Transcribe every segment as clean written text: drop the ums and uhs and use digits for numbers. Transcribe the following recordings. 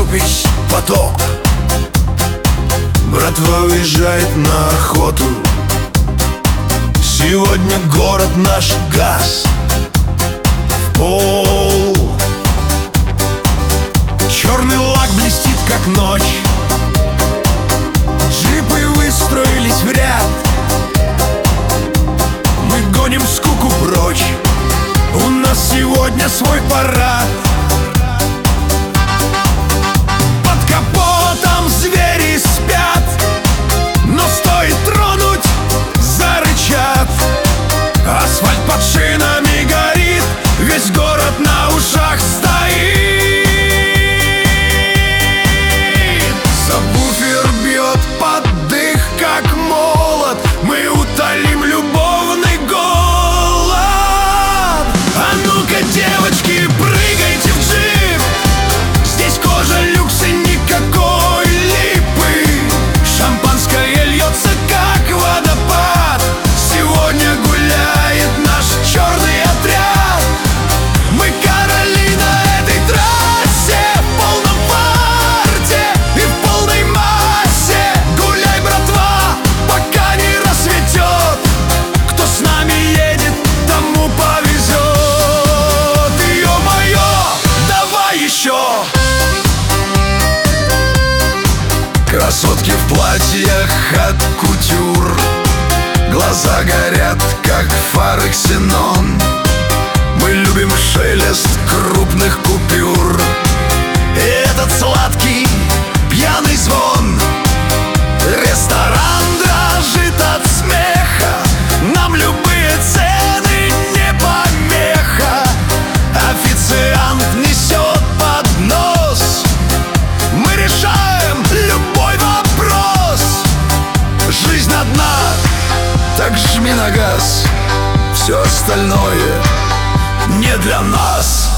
опись поток. Братва уезжает на охоту. Сегодня город наш газ в пол. Черный лак блестит, как ночь. Джипы выстроились в ряд. Мы гоним скуку прочь. У нас сегодня свой парад. Под капотом звери спят, но стоит тронуть, зарычат. Асфальт под шинами горит, весь город на ушах стоит. Сабвуфер бьет под дых, как молот. Мы утолим любовный голод. А ну-ка, девочки, прыгайте в джип. Здесь кожа, люкс и никакой липы. Шампанское льется, как водопад. Сегодня гуляет наш черный отряд. Мы короли на этой трассе, в полном фарте и в полной массе. Гуляй, братва, пока не рассветет. Кто с нами едет, тому повезет. Ё-моё, давай еще! Красотки в платьях от кутюр, глаза горят, как фары ксенон. Мы любим шелест крупных купюр и этот сладкий пьяный звон. Ресторан дрожит от смеха, нам любые цены не помеха. Официант несет поднос, мы решаем любой вопрос. Жизнь одна, так жми на газ. Все остальное не для нас.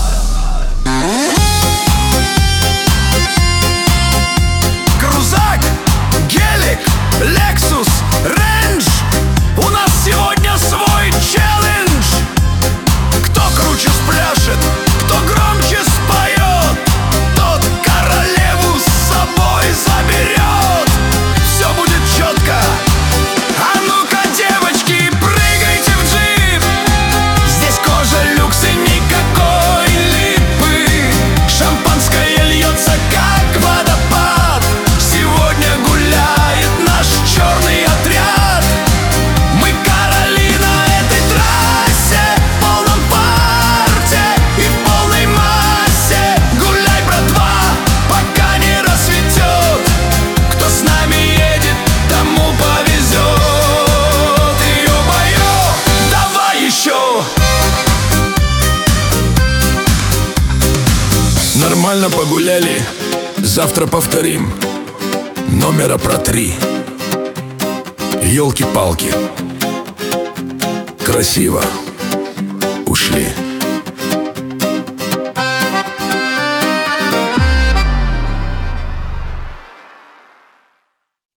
Крузак, гелик, Лексус, Рейндж. У нас сегодня свой челлендж. Кто круче спляшет, кто громче споет, тот королеву с собой заберет. Все будет четко. А ну-ка, девочки, прыгайте в джип. Здесь кожа, люкс и никакой липы. Шампанское льется, как водопад. Сегодня гуляет наш черный отряд. Мы короли на этой трассе, в полном фарте и в полной массе. Гуляй, братва, пока не рассветет. Кто с нами едет, тому повезет. Ё-моё, давай еще! Нормально погуляли, завтра повторим. Номера про 3. Ёлки-палки, красиво ушли.